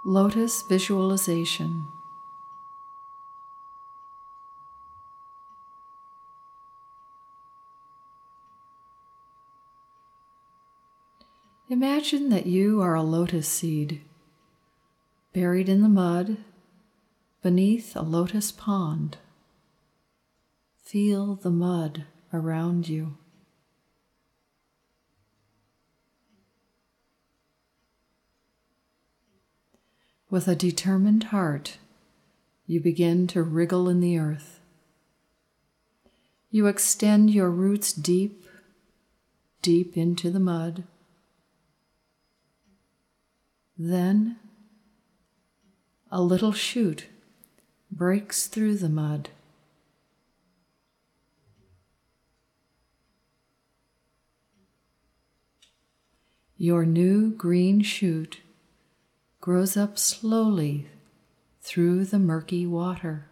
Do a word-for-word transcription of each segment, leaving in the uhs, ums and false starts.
Lotus visualization. Imagine that you are a lotus seed, buried in the mud beneath a lotus pond. Feel the mud around you. With a determined heart, you begin to wriggle in the earth. You extend your roots deep, deep into the mud. Then, a little shoot breaks through the mud. Your new green shoot grows up slowly through the murky water.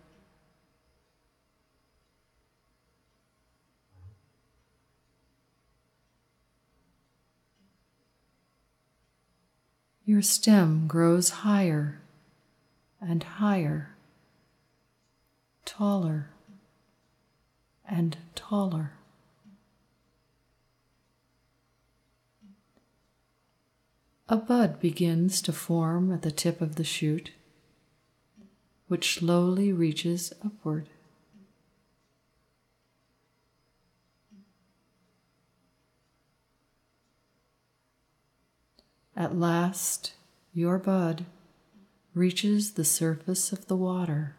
Your stem grows higher and higher, taller and taller. A bud begins to form at the tip of the shoot, which slowly reaches upward. At last, your bud reaches the surface of the water.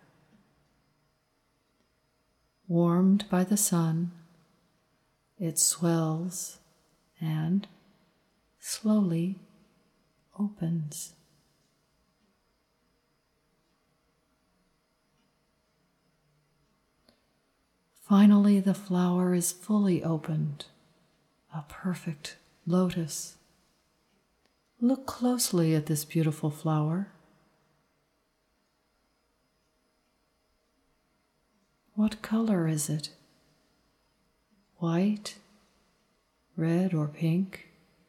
Warmed by the sun, it swells and slowly opens. Finally, the flower is fully opened, a perfect lotus. Look closely at this beautiful flower. What color is it? White, red or pink,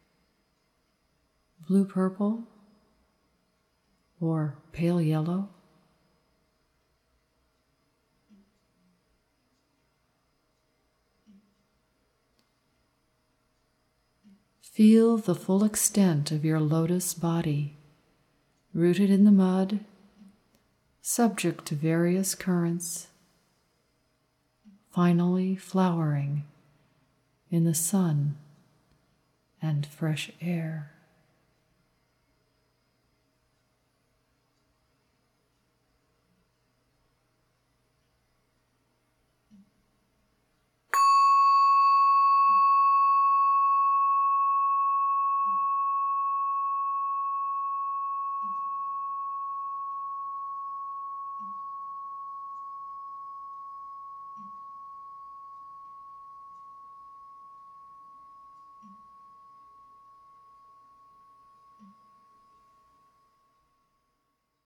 blue purple, or pale yellow? Feel the full extent of your lotus body, rooted in the mud, subject to various currents, finally flowering in the sun and fresh air.